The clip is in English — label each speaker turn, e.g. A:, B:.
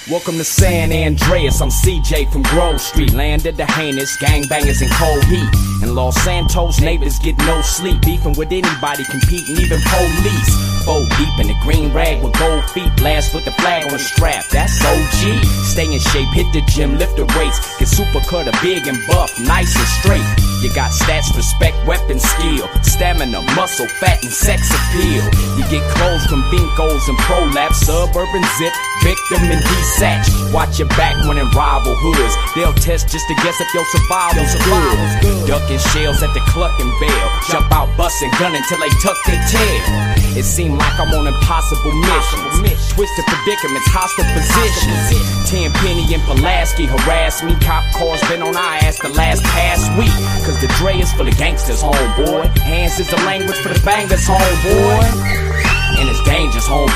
A: Welcome to San Andreas, I'm CJ from Grove Street. Land of the heinous, gangbangers in cold heat. In Los Santos, neighbors get no sleep. Beefing with anybody, competing, even police. Four deep in the green rag with gold feet. Blast with the flag on the strap, that's OG. Stay in shape, hit the gym, lift the weights. Get super cutter, big and buff, nice and straight. You got stats, respect, weapon skill. Stamina, muscle, fat, and sex appeal. You get clothes from Vincos and Prolapse. Suburban zip, victim and desatch. Watch your back when in rival hoods. They'll test just to guess if your survival's good. Ducking shells at the Cluckin' Bell. Jump out, bustin' gunning till they tuck their tail. It seemed like I'm on impossible missions. Twisted predicaments, hostile positions. Tenpenny and Pulaski harass me. Cop cars been on our ass the last past week. Cause the Dre is for the gangsters, homeboy. Hands is the language for the bangers, homeboy. And it's dangerous, homeboy.